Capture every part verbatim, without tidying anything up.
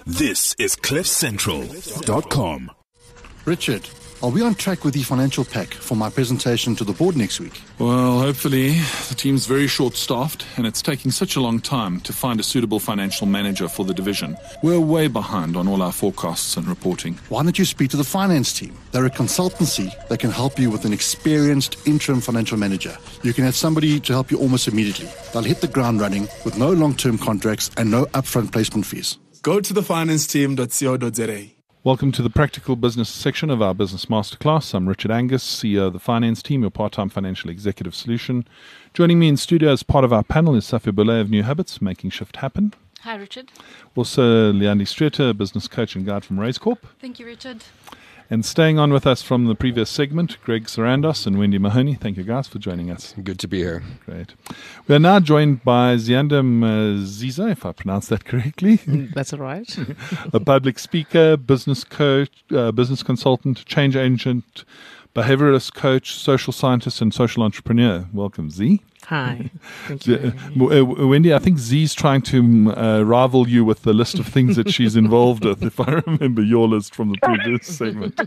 This is cliff central dot com. Richard, are we on track with the financial pack for my presentation to the board next week? Well, hopefully. The team's very short-staffed, and it's taking such a long time to find a suitable financial manager for the division. We're way behind on all our forecasts and reporting. Why don't you speak to the finance team? They're a consultancy that can help you with an experienced interim financial manager. You can have somebody to help you almost immediately. They'll hit the ground running with no long-term contracts and no upfront placement fees. Go to the finance team dot co dot za. Welcome to the Practical Business section of our Business Masterclass. I'm Richard Angus, C E O of the Finance Team, your part-time financial executive solution. Joining me in studio as part of our panel is Safia Boulay of New Habits, Making Shift Happen. Hi, Richard. Also, Leandi Streeter, business coach and guide from Raise Corp. Thank you, Richard. And staying on with us from the previous segment, Greg Sarandos and Wendy Mahoney. Thank you, guys, for joining us. Good to be here. Great. We are now joined by Ziyanda Mziza, if I pronounced that correctly. That's all right. A public speaker, business coach, uh, business consultant, change agent, behavioralist coach, social scientist, and social entrepreneur. Welcome, Z. Hi. Thank you. Uh, Wendy, I think Z's trying to uh, rival you with the list of things that she's involved with, if I remember your list from the previous segment.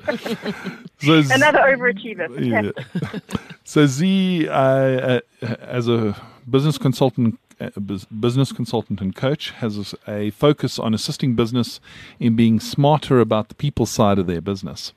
So Another overachiever. Yeah. So Z, uh, uh, as a business consultant, uh, business consultant and coach, has a, a focus on assisting business in being smarter about the people side of their business.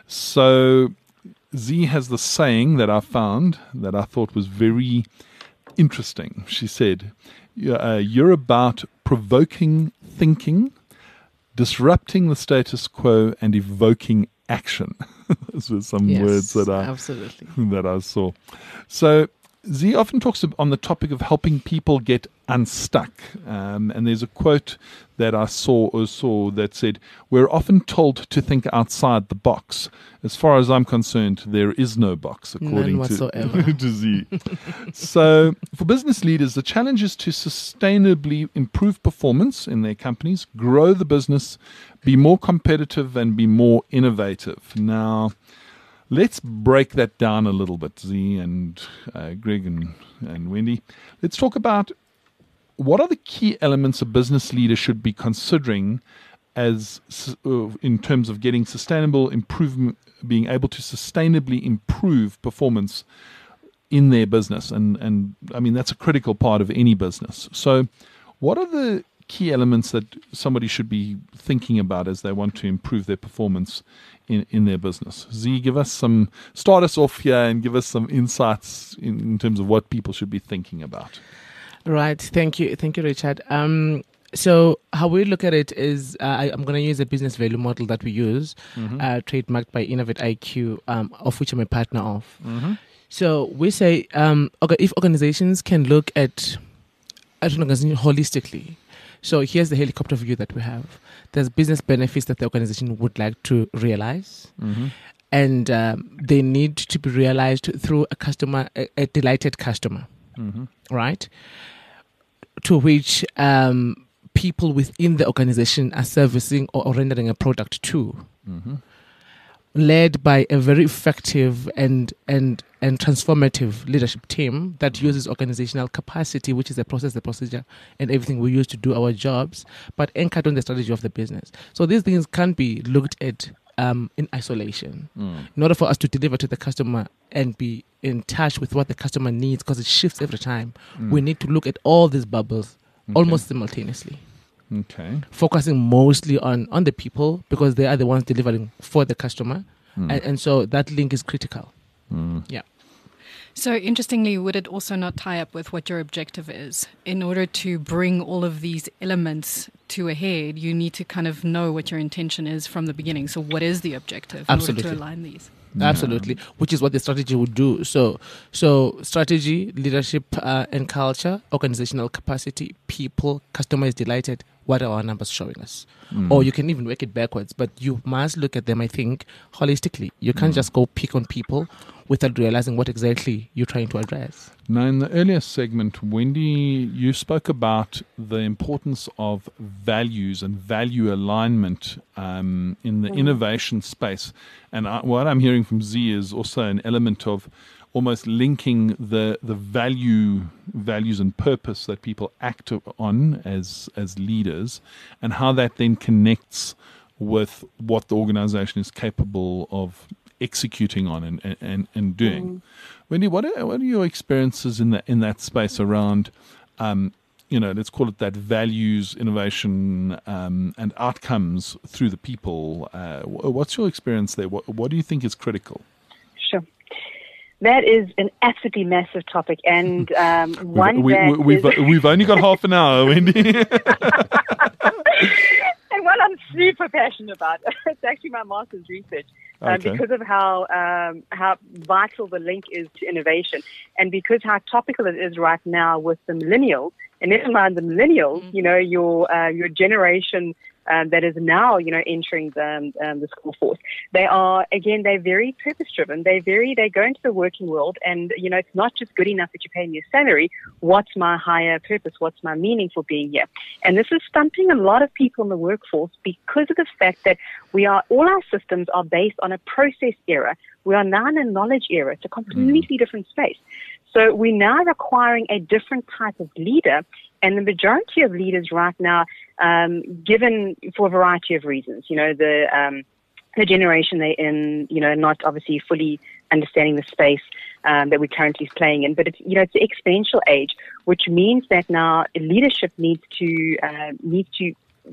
So Z has the saying that I found that I thought was very interesting. She said, uh, you're about provoking thinking, disrupting the status quo, and evoking action. Those were some yes, words that I, absolutely. that I saw. So Z often talks on the topic of helping people get unstuck. Um, and there's a quote that I saw or saw that said, we're often told to think outside the box. As far as I'm concerned, there is no box, according None to, whatsoever. to Z. So for business leaders, the challenge is to sustainably improve performance in their companies, grow the business, be more competitive, and be more innovative. Now, let's break that down a little bit, Z and uh, Greg and, and Wendy. Let's talk about what are the key elements a business leader should be considering as uh, in terms of getting sustainable improvement, being able to sustainably improve performance in their business. And, and I mean, that's a critical part of any business. So what are the key elements that somebody should be thinking about as they want to improve their performance in, in their business? Z, give us some, start us off here and give us some insights in, in terms of what people should be thinking about. Right. Thank you. Thank you, Richard. Um, so how we look at it is uh, I, I'm going to use a business value model that we use, mm-hmm. uh, trademarked by Innovate I Q, um, of which I'm a partner of. Mm-hmm. So we say um, okay, if organizations can look at, at an organization holistically, so here's the helicopter view that we have. There's business benefits that the organization would like to realize. Mm-hmm. And um, they need to be realized through a customer, a, a delighted customer, mm-hmm. right? To which um, people within the organization are servicing or, or rendering a product to. Mm-hmm. Led by a very effective and and and transformative leadership team that uses organizational capacity, which is the process, the procedure, and everything we use to do our jobs, but anchored on the strategy of the business. So these things can't be looked at um, in isolation. Mm. In order for us to deliver to the customer and be in touch with what the customer needs, because it shifts every time, mm. we need to look at all these bubbles okay. almost simultaneously. Okay. Focusing mostly on, on the people because they are the ones delivering for the customer. Mm. And, and so that link is critical. Mm. Yeah. So interestingly, would it also not tie up with what your objective is? In order to bring all of these elements to a head, you need to kind of know what your intention is from the beginning. So what is the objective in Absolutely. order to align these? Absolutely, which is what the strategy would do. So, so strategy, leadership uh, and culture, organizational capacity, people, customer is delighted. What are our numbers showing us? Mm. Or you can even work it backwards, but you must look at them, I think, holistically. You can't mm. just go pick on people without realizing what exactly you're trying to address. Now, in the earlier segment, Wendy, you spoke about the importance of values and value alignment um, in the mm. innovation space. And I, what I'm hearing from Z is also an element of almost linking the the value values and purpose that people act on as as leaders, and how that then connects with what the organization is capable of executing on and and, and doing. Mm. Wendy, what are, what are your experiences in that in that space around, um, you know, let's call it that values, innovation, um, and outcomes through the people? Uh, what's your experience there? What, what do you think is critical? Sure. That is an absolutely massive topic, and um, one we, that we, we've is we've only got half an hour, Wendy. And one I'm super passionate about. It's actually my master's research. Um, Okay. Because of how um, how vital the link is to innovation, and because how topical it is right now with the millennials, and never mind the millennials, mm-hmm. you know, your uh, your generation um, that is now, you know, entering the, um, the school force. They are, again, they're very purpose-driven. They're very, they go into the working world, and, you know, it's not just good enough that you pay me a salary. What's my higher purpose? What's my meaning for being here? And this is stumping a lot of people in the workforce because of the fact that we are, all our systems are based on a process era. We are now in a knowledge era. It's a completely mm. different space. So we're now requiring a different type of leader, and the majority of leaders right now, um, given for a variety of reasons, you know, the um, the generation they're in, you know, not obviously fully understanding the space um, that we're currently playing in, but it's, you know, it's the exponential age, which means that now leadership needs to uh, needs to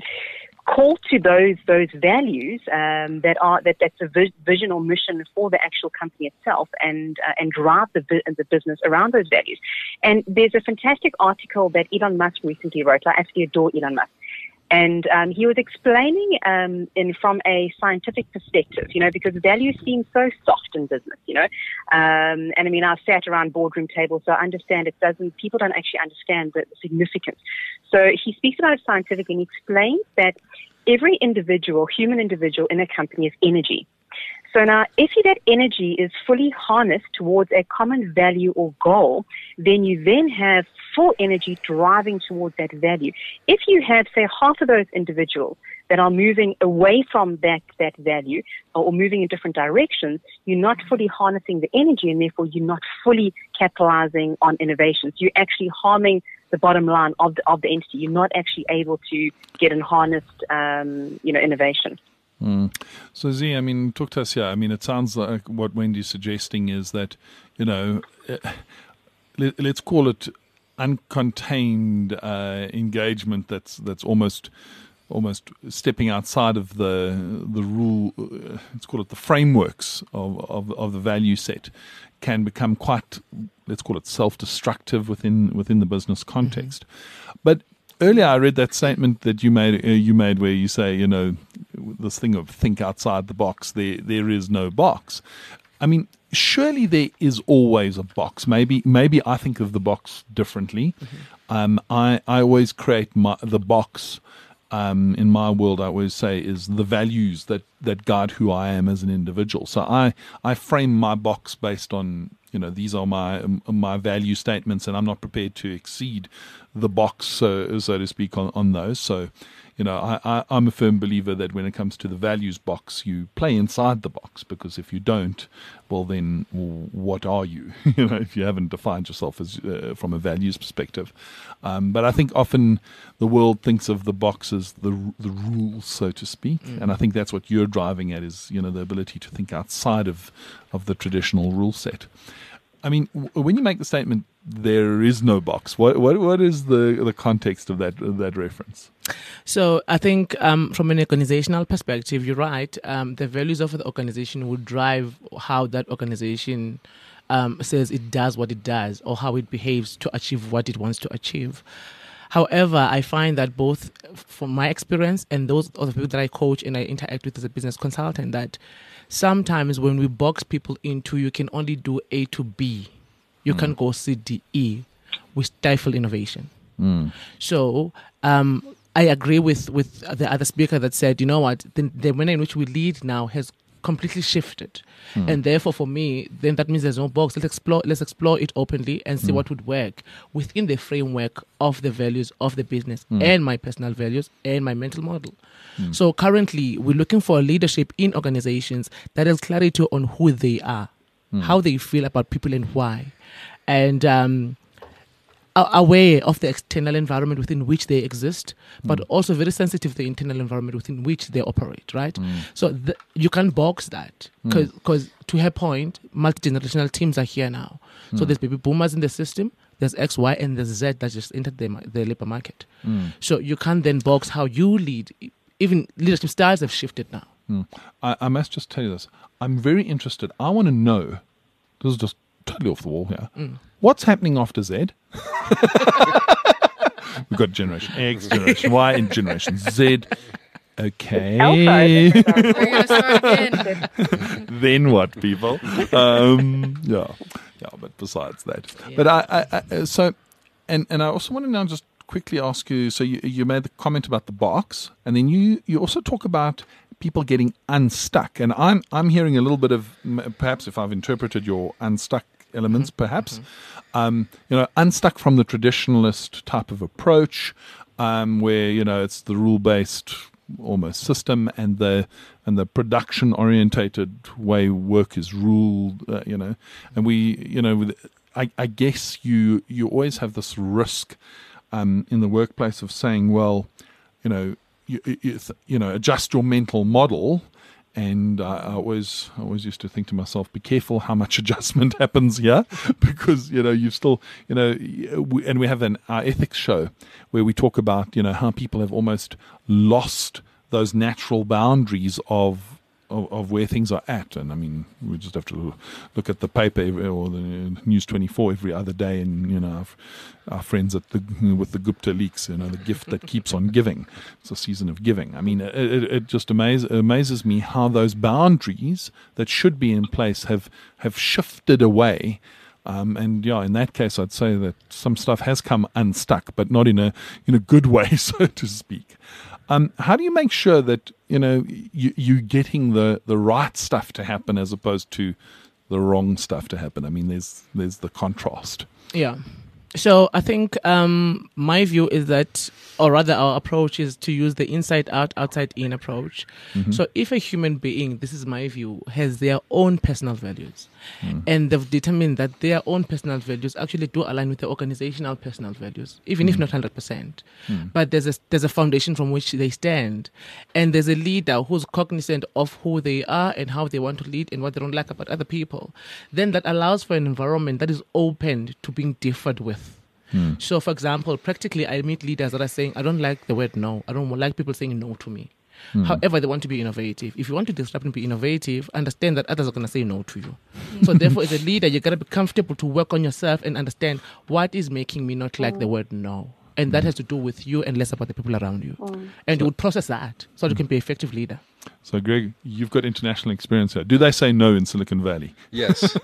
call to those those values um, that are that that's a vi- vision or mission for the actual company itself, and uh, and drive the bu- the business around those values. And there's a fantastic article that Elon Musk recently wrote. I absolutely adore Elon Musk. And um, he was explaining um, in from a scientific perspective, you know, because values seem so soft in business, you know. Um, and I mean, I've sat around boardroom tables, so I understand it doesn't, people don't actually understand the significance. So he speaks about it scientifically, and he explains that every individual, human individual in a company is energy. So now, if that energy is fully harnessed towards a common value or goal, then you then have full energy driving towards that value. If you have, say, half of those individuals that are moving away from that, that value or moving in different directions, you're not fully harnessing the energy, and therefore you're not fully capitalizing on innovations. You're actually harming the bottom line of the, of the entity. You're not actually able to get and harnessed, um, you know, innovation. Mm. So, Z, I mean, talk to us here. I mean, it sounds like what Wendy's suggesting is that, you know, let, let's call it uncontained uh, engagement that's that's almost almost stepping outside of the the rule. Uh, let's call it the frameworks of, of of the value set, can become quite, let's call it, self-destructive within within the business context. Mm-hmm. But earlier, I read that statement that you made. Uh, you made where you say, you know, this thing of think outside the box. There, there is no box. I mean, surely there is always a box. Maybe, maybe I think of the box differently. Mm-hmm. Um, I, I always create my, the box. Um, in my world, I always say is the values that, that guide who I am as an individual. So I, I frame my box based on, you know, these are my my value statements, and I'm not prepared to exceed the box, so so to speak, on, on those. So, you know, I, I, I'm a firm believer that when it comes to the values box, you play inside the box, because if you don't, well, then what are you? You know, if you haven't defined yourself as uh, from a values perspective. Um, but I think often the world thinks of the box as the the rules, so to speak, mm. and I think that's what you're driving at, is, you know, the ability to think outside of of the traditional rule set. I mean, w- when you make the statement, there is no box, what what what is the the context of that of that reference? So I think um, from an organizational perspective, you're right. Um, the values of the organization will drive how that organization um, says it does what it does, or how it behaves to achieve what it wants to achieve. However, I find that both from my experience and those other people that I coach and I interact with as a business consultant, that sometimes when we box people into, you can only do A to B, you mm. can't go C, D, E, we stifle innovation. Mm. So um, I agree with, with the other speaker that said, you know what, the, the manner in which we lead now has completely shifted. Mm. And therefore, for me, then that means there's no box. Let's explore, let's explore it openly and see mm. what would work within the framework of the values of the business mm. and my personal values and my mental model. Mm. So currently, we're looking for leadership in organizations that has clarity on who they are. how they feel about people and why, and um, are aware of the external environment within which they exist, but mm. also very sensitive to the internal environment within which they operate, right? Mm. So the, you can't box that because, mm. to her point, multi-generational teams are here now. Mm. So there's baby boomers in the system, there's X, Y, and there's Z that just entered the, the labor market. Mm. So you can't then box how you lead. Even leadership styles have shifted now. Mm. I, I must just tell you this. I'm very interested. I want to know, this is just totally off the wall here, mm. what's happening after Z? We've got Generation X, Generation Y, and Generation Z. Okay. Then what, people? Um, yeah, yeah. But besides that, yeah. but I, I, I, so, and and I also want to now just quickly ask you. So you you made the comment about the box, and then you you also talk about people getting unstuck, and I'm I'm hearing a little bit of, perhaps if I've interpreted your unstuck elements, mm-hmm. perhaps, mm-hmm. Um, you know, unstuck from the traditionalist type of approach, um, where you know it's the rule-based almost system and the and the production-orientated way work is ruled, uh, you know, and we, you know, with, I, I guess you you always have this risk um, in the workplace of saying, well, you know. You, you, you know, adjust your mental model, and uh, I always, I always used to think to myself, be careful how much adjustment happens here, because you know you still, you know, we, and we have an our ethics show where we talk about you know how people have almost lost those natural boundaries of. Of, of where things are at, and I mean, we just have to look at the paper every, or the News twenty-four every other day, and you know, our, our friends at the with the Gupta leaks, you know, the gift that keeps on giving. It's a season of giving. I mean, it, it, it just amazes amazes me how those boundaries that should be in place have have shifted away. Um, and yeah, in that case, I'd say that some stuff has come unstuck, but not in a in a good way, so to speak. Um, how do you make sure that you know you, you're getting the, the right stuff to happen as opposed to the wrong stuff to happen? I mean, there's there's the contrast. Yeah. So I think um, my view is that, or rather our approach is to use the inside out, outside in approach. Mm-hmm. So if a human being, this is my view, has their own personal values, mm. and they've determined that their own personal values actually do align with the organizational personal values, even mm. if not one hundred percent. Mm. But there's a, there's a foundation from which they stand. And there's a leader who's cognizant of who they are and how they want to lead and what they don't like about other people. Then that allows for an environment that is open to being differed with. Hmm. So, for example, practically I meet leaders that are saying, I don't like the word no. I don't like people saying no to me. Hmm. However, they want to be innovative. If you want to disrupt and be innovative, understand that others are going to say no to you. So therefore, as a leader, you got to be comfortable to work on yourself and understand what is making me not like the word no. And that has to do with you and less about the people around you. Mm. And you would process that so that you can be an effective leader. So, Greg, you've got international experience here. Do they say no in Silicon Valley? Yes.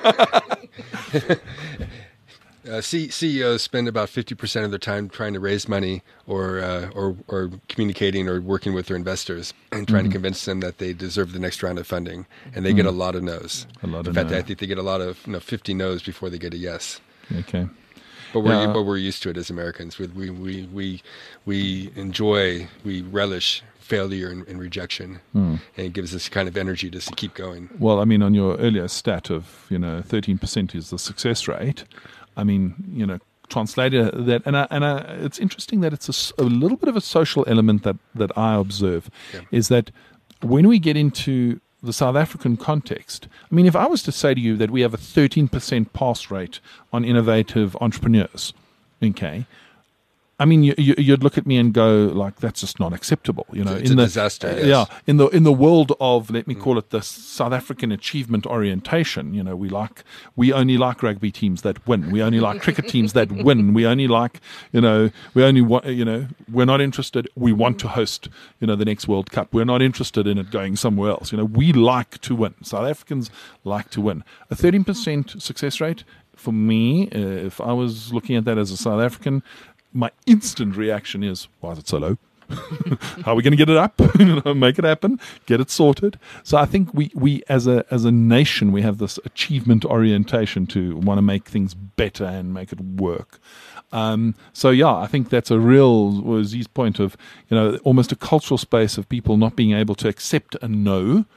Uh, C- CEOs spend about fifty percent of their time trying to raise money or uh, or, or communicating or working with their investors and trying mm-hmm. to convince them that they deserve the next round of funding. And they mm-hmm. get a lot of no's. A lot In of fact, no. I think they get a lot of, you know, fifty no's before they get a yes. Okay. But we're, yeah. but we're used to it as Americans. We, we, we, we, we enjoy, we relish failure and, and rejection, mm. and it gives us kind of energy just to keep going. Well, I mean, on your earlier stat of, you know, thirteen percent is the success rate. I mean, you know, translated that, and I, and I, it's interesting that it's a, a little bit of a social element that, that I observe, yeah. is that when we get into the South African context, I mean, if I was to say to you that we have a thirteen percent pass rate on innovative entrepreneurs, okay, I mean, you, you, you'd look at me and go like, "That's just not acceptable." You know, it's in a the disaster. Uh, yes. Yeah, in the in the world of, let me call it the South African achievement orientation. You know, we like we only like rugby teams that win. We only like cricket teams that win. We only like, you know, we only want, you know, we're not interested. We want to host, you know, the next World Cup. We're not interested in it going somewhere else. You know, we like to win. South Africans like to win. A thirteen percent success rate for me, uh, if I was looking at that as a South African, my instant reaction is, why is it so low? How are we going to get it up? You know, make it happen, get it sorted. So I think we, we as a as a nation, we have this achievement orientation to want to make things better and make it work. Um, so yeah, I think that's a real, was Z's point of, you know, almost a cultural space of people not being able to accept a no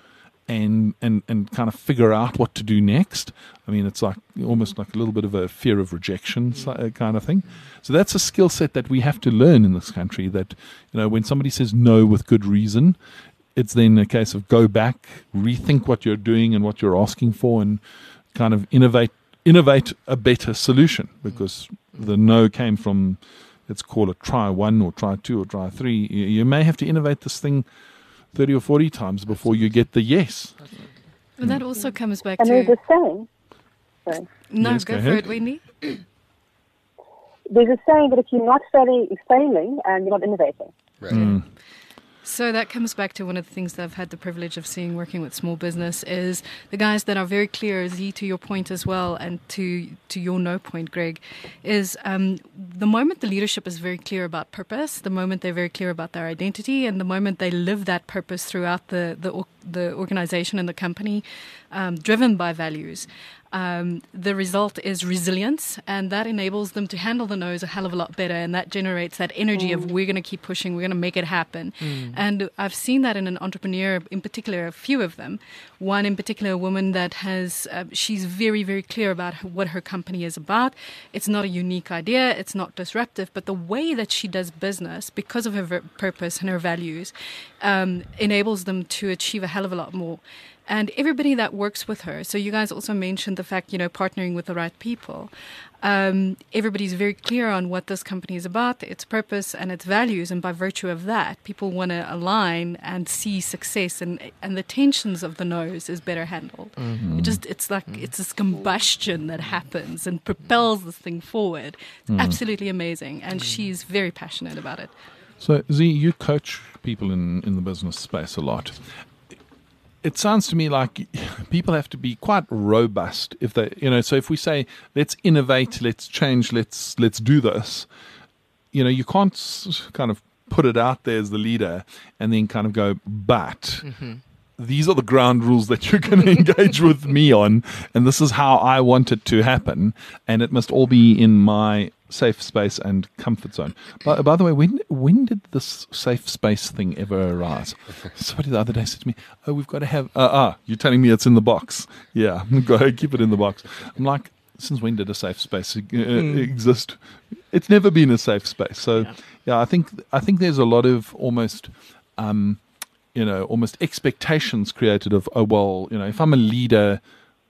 and, and, and kind of figure out what to do next. I mean, it's like almost like a little bit of a fear of rejection kind of thing. So that's a skill set that we have to learn in this country, that, you know, when somebody says no with good reason, it's then a case of go back, rethink what you're doing and what you're asking for, and kind of innovate innovate a better solution, because the no came from, let's call it try one or try two or try three. You, you may have to innovate this thing thirty or forty times before you get the yes. And that also comes back And to... there's a saying, sorry, No, Yes, go, go for ahead. it, Wendy. there's a saying that if you're not failing, failing and you're not innovating. Right. Mm. So that comes back to one of the things that I've had the privilege of seeing working with small business is the guys that are very clear, Z, to your point as well, and to to your no point, Greg, is um, the moment the leadership is very clear about purpose, the moment they're very clear about their identity, and the moment they live that purpose throughout the the, the organization and the company, um, driven by values, Um, the result is resilience, and that enables them to handle the no's a hell of a lot better, and that generates that energy of we're going to keep pushing, we're going to make it happen. Mm. And I've seen that in an entrepreneur, in particular, a few of them. One in particular, a woman that has, uh, she's very, very clear about what her company is about. It's not a unique idea, it's not disruptive, but the way that she does business, because of her ver- purpose and her values, um, enables them to achieve a hell of a lot more. And everybody that works with her, so you guys also mentioned the fact, you know, partnering with the right people. Um, everybody's very clear on what this company is about, its purpose and its values. And by virtue of that, people want to align and see success, and and the tensions of the no's is better handled. Mm-hmm. It just, it's like, it's this combustion that happens and propels this thing forward. It's Mm. absolutely amazing. And she's very passionate about it. So, Z, you coach people in, in the business space a lot. It sounds to me like people have to be quite robust if they, you know, so if we say, let's innovate, let's change, let's, let's do this, you know, you can't s- kind of put it out there as the leader and then kind of go, but Mm-hmm. these are the ground rules that you're going to engage with me on, and this is how I want it to happen, and it must all be in my safe space and comfort zone. By, by the way, when when did this safe space thing ever arise? Somebody the other day said to me, "Oh, we've got to have." Uh, ah, you're telling me it's in the box? Yeah, go ahead, keep it in the box. I'm like, since when did a safe space uh, Mm. exist? It's never been a safe space. So, Yeah. yeah, I think I think there's a lot of almost. Um, you know, almost expectations created of, oh, well, you know, if I'm a leader,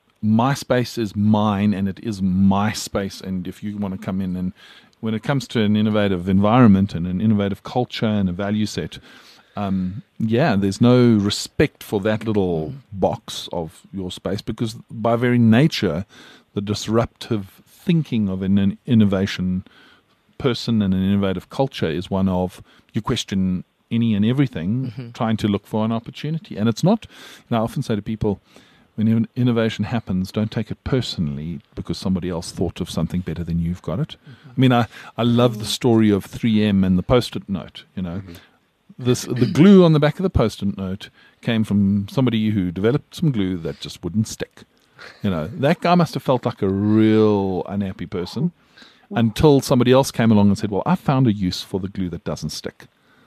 my space is mine and it is my space. And if you want to come in, and when it comes to an innovative environment and an innovative culture and a value set, um, yeah, there's no respect for that little box of your space, because by very nature, the disruptive thinking of an, an innovation person and an innovative culture is one of you question any and everything, Mm-hmm. trying to look for an opportunity. And it's not, you know, I often say to people, when in- innovation happens, don't take it personally because somebody else thought of something better than you've got it. Mm-hmm. I mean, I, I love the story of three M and the Post-it note, you know. This the glue on the back of the Post-it note came from somebody who developed some glue that just wouldn't stick. You know, that guy must have felt like a real unhappy person until somebody else came along and said, well, I found a use for the glue that doesn't stick.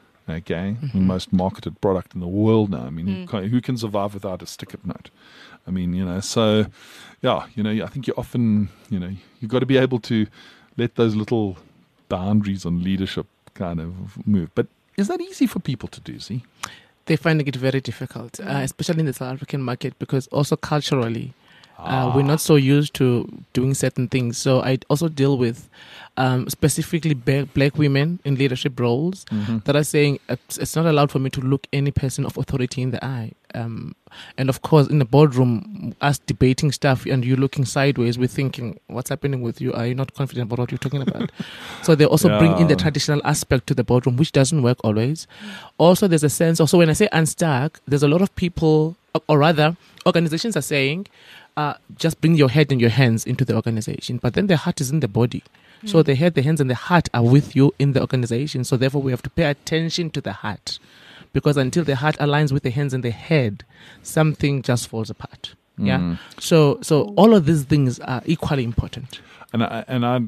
Okay, the most marketed product in the world now. I mean, who, can, who can survive without a stick-it note? I mean, you know, so, yeah, you know, I think you often, you know, you've got to be able to let those little boundaries on leadership kind of move. But is that easy for people to do, see? They're finding it very difficult, uh, especially in the South African market, because also culturally, uh, we're not so used to doing certain things. So I also deal with um, specifically ba- black women in leadership roles Mm-hmm. that are saying it's, it's not allowed for me to look any person of authority in the eye. Um, and of course, in the boardroom, us debating stuff and you looking sideways, we're thinking, what's happening with you? Are you not confident about what you're talking about? So they also bring in the Yeah. traditional aspect to the boardroom, which doesn't work always. Also, there's a sense, also when I say unstuck, there's a lot of people, or- or rather, organizations are saying, uh, just bring your head and your hands into the organization. But then the heart is in the body. So the head, the hands, and the heart are with you in the organization. So therefore, we have to pay attention to the heart. Because until the heart aligns with the hands and the head, something just falls apart. Yeah. Mm. So so all of these things are equally important. And I, and I,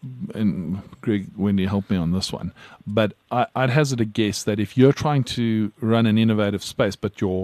and Greg, Wendy, help me on this one. But I, I'd hazard a guess that if you're trying to run an innovative space, but your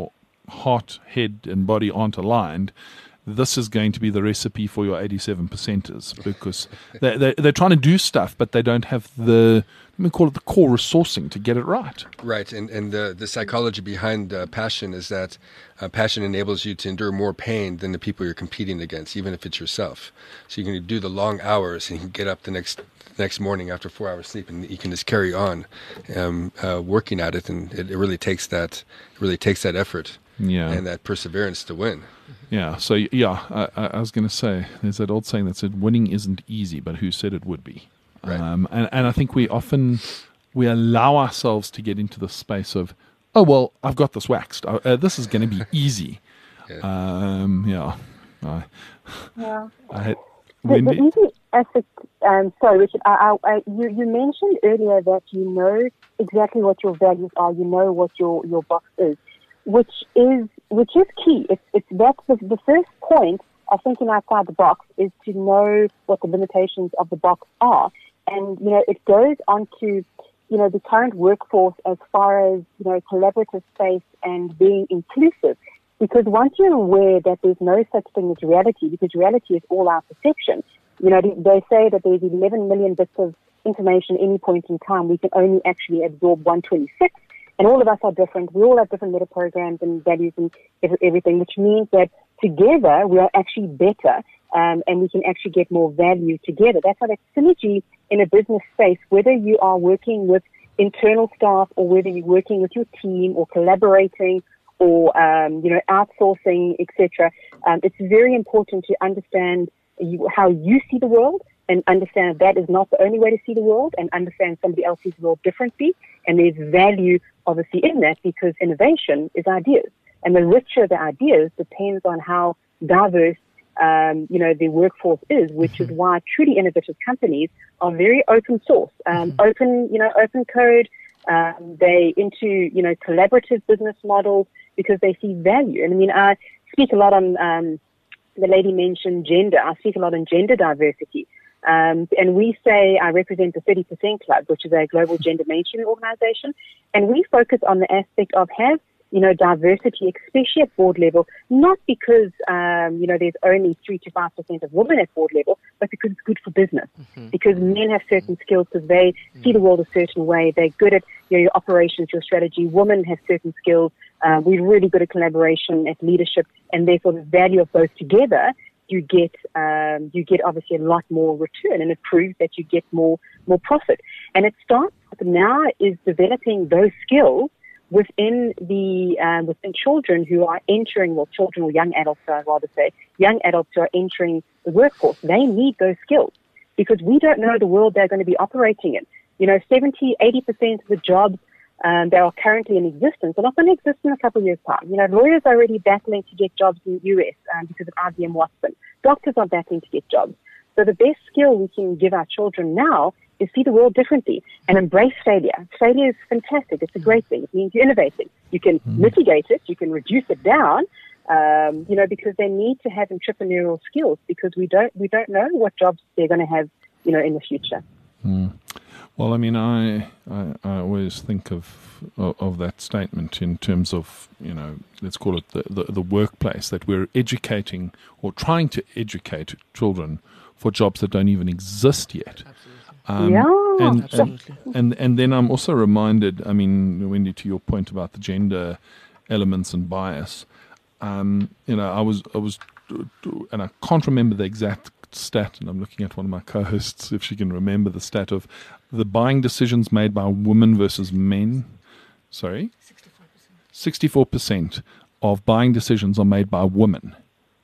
heart, head, and body aren't aligned, this is going to be the recipe for your eighty-seven percenters, because they, they, they're trying to do stuff, but they don't have the, let me call it the core resourcing to get it right. Right, and and the the psychology behind uh, passion is that uh, passion enables you to endure more pain than the people you're competing against, even if it's yourself. So you can do the long hours, and you can get up the next next morning after four hours sleep, and you can just carry on um, uh, working at it, and it, it really takes that it really takes that effort Yeah. and that perseverance to win. Yeah, so yeah, I, I I was going to say, there's that old saying that said, winning isn't easy, but who said it would be? Right. Um, and, and I think we often, we allow ourselves to get into the space of, oh, well, I've got this waxed. Uh, uh, this is going to be easy. Yeah. Um, yeah. I, Yeah. I, The, the Wendy? easy aspect, um, sorry, Richard, I, I, I, you, you mentioned earlier that you know exactly what your values are, you know what your, your box is, which is which is key. It's, it's that's the, the first point of thinking outside the box, is to know what the limitations of the box are. And, you know, it goes on to, you know, the current workforce as far as, you know, collaborative space and being inclusive. Because once you're aware that there's no such thing as reality, because reality is all our perception, you know, they say that there's eleven million bits of information at any point in time. We can only actually absorb one hundred twenty-six. And all of us are different. We all have different meta programs and values and everything, which means that together we are actually better, um, and we can actually get more value together. That's why that synergy in a business space, whether you are working with internal staff or whether you're working with your team or collaborating or, um, you know, outsourcing, et cetera, um, it's very important to understand you, how you see the world, and understand that is not the only way to see the world, and understand somebody else sees the world differently. And there's value, obviously, in that, because innovation is ideas. And the richer the ideas depends on how diverse, um, you know, the workforce is, which mm-hmm. is why truly innovative companies are very open source, um, mm-hmm. open, you know, open code. Um, they into, you know, collaborative business models because they see value. And I mean, I speak a lot on, um, the lady mentioned gender. I speak a lot on gender diversity. Um, and we say I represent the thirty percent Club, which is a global gender mainstreaming organization. And we focus on the aspect of have, you know, diversity, especially at board level, not because, um, you know, there's only three to five percent of women at board level, but because it's good for business. Mm-hmm. Because men have certain skills because they mm-hmm. see the world a certain way. They're good at, you know, your operations, your strategy. Women have certain skills. Uh, we're really good at collaboration, at leadership, and therefore the value of both together, you get um, you get obviously a lot more return, and it proves that you get more more profit. And it starts now is developing those skills within the um, within children who are entering, well, children or young adults, I'd rather say, young adults who are entering the workforce. They need those skills because we don't know the world they're going to be operating in. You know, seventy, eighty percent of the jobs um, that are currently in existence are not going to exist in a couple of years' time. You know, lawyers are already battling to get jobs in the U S um, because of I B M Watson. Doctors are battling to get jobs. So the best skill we can give our children now is see the world differently and embrace failure. Failure is fantastic. It's a great thing. It means you're innovating. You can mm. mitigate it. You can reduce it down, um, you know, because they need to have entrepreneurial skills because we don't we don't know what jobs they're going to have, you know, in the future. Mm. Well, I mean, I, I I always think of, of of that statement in terms of, you know, let's call it the, the, the workplace, that we're educating or trying to educate children for jobs that don't even exist yet. Um, yeah, and, absolutely. And, and and then I'm also reminded, I mean, Wendy, to your point about the gender elements and bias, um, you know, I was I was, and I can't remember the exact stat, and I'm looking at one of my co-hosts if she can remember the stat of the buying decisions made by women versus men. Sorry, sixty-four percent. sixty-four percent of buying decisions are made by women.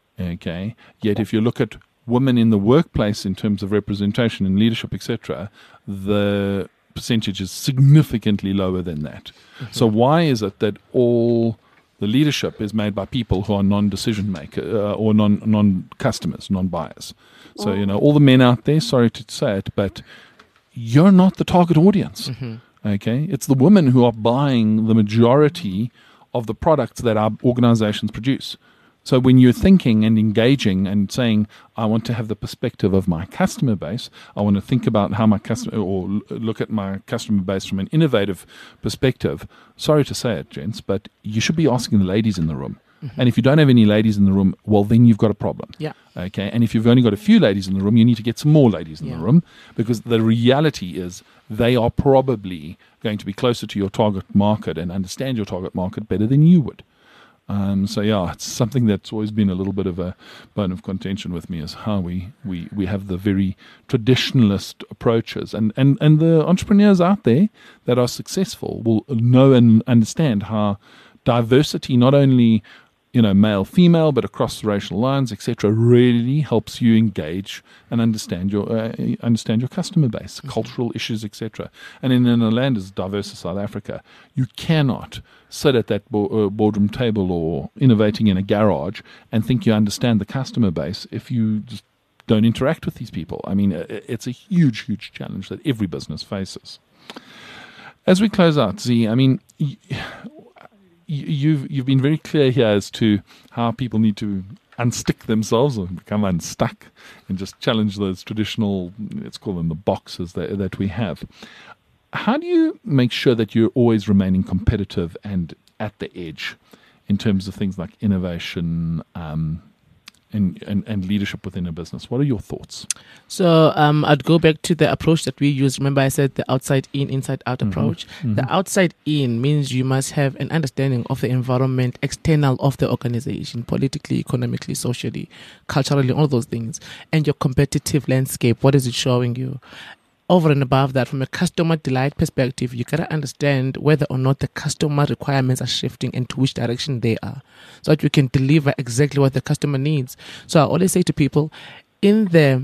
Okay, yet if you look at women in the workplace in terms of representation and leadership, et cetera, the percentage is significantly lower than that. Mm-hmm. So why is it that all the leadership is made by people who are non-decision maker uh, or non non customers, non buyers? So you know, all the men out there, sorry to say it, but you're not the target audience. Mm-hmm. Okay, it's the women who are buying the majority of the products that our organizations produce. So when you're thinking and engaging and saying, I want to have the perspective of my customer base, I want to think about how my customer, or l- look at my customer base from an innovative perspective, sorry to say it, gents, but you should be asking the ladies in the room. Mm-hmm. And if you don't have any ladies in the room, well, then you've got a problem. Yeah. Okay. And if you've only got a few ladies in the room, you need to get some more ladies in Yeah. the room, because the reality is they are probably going to be closer to your target market and understand your target market better than you would. Um, so yeah, it's something that's always been a little bit of a bone of contention with me, is how we, we, we have the very traditionalist approaches, and, and, and the entrepreneurs out there that are successful will know and understand how diversity, not only, you know, male, female, but across racial lines, et cetera, really helps you engage and understand your uh, understand your customer base, mm-hmm. cultural issues, et cetera. And in, in a land as diverse as South Africa, you cannot sit at that bo- uh, boardroom table or innovating in a garage and think you understand the customer base if you just don't interact with these people. I mean, it's a huge, huge challenge that every business faces. As we close out, Z, I mean, y- You've you've been very clear here as to how people need to unstick themselves or become unstuck and just challenge those traditional, let's call them the boxes that that we have. How do you make sure that you're always remaining competitive and at the edge in terms of things like innovation um, and, and, and leadership within a business? What are your thoughts? So um, I'd go back to the approach that we use. Remember I said the outside in, inside out mm-hmm. approach. Mm-hmm. The outside in means you must have an understanding of the environment external of the organization, politically, economically, socially, culturally, all those things. And your competitive landscape, what is it showing you? Over and above that, from a customer delight perspective, you gotta understand whether or not the customer requirements are shifting and to which direction they are, so that you can deliver exactly what the customer needs. So I always say to people, in the,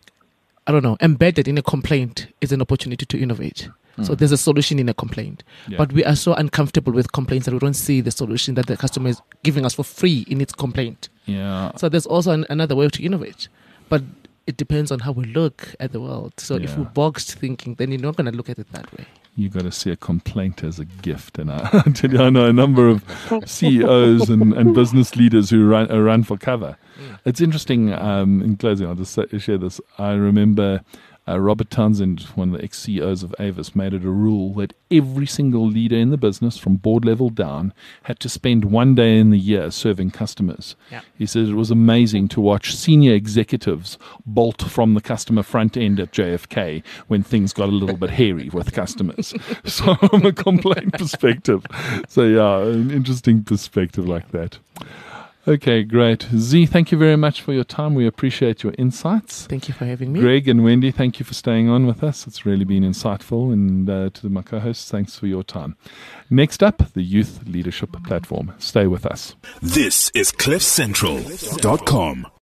I don't know, embedded in a complaint is an opportunity to innovate. Mm. So there's a solution in a complaint. Yeah. But we are so uncomfortable with complaints that we don't see the solution that the customer is giving us for free in its complaint. Yeah. So there's also an, another way to innovate. But it depends on how we look at the world. So yeah. if we're boxed thinking, then you're not going to look at it that way. You got to see a complaint as a gift. And I, I tell you, I know a number of C E Os and, and business leaders who run, uh, run for cover. Mm. It's interesting. Um, in closing, I'll just say, share this. I remember uh, Robert Townsend, one of the ex-C E Os of Avis, made it a rule that every single leader in the business, from board level down, had to spend one day in the year serving customers. Yeah. He said it was amazing to watch senior executives bolt from the customer front end at J F K when things got a little bit hairy with customers. So from a complaint perspective. So yeah, an interesting perspective like that. Okay, great. Z, thank you very much for your time. We appreciate your insights. Thank you for having me. Greg and Wendy, thank you for staying on with us. It's really been insightful. And uh, to my co-hosts, thanks for your time. Next up, the Youth Leadership Platform. Stay with us. This is cliff central dot com.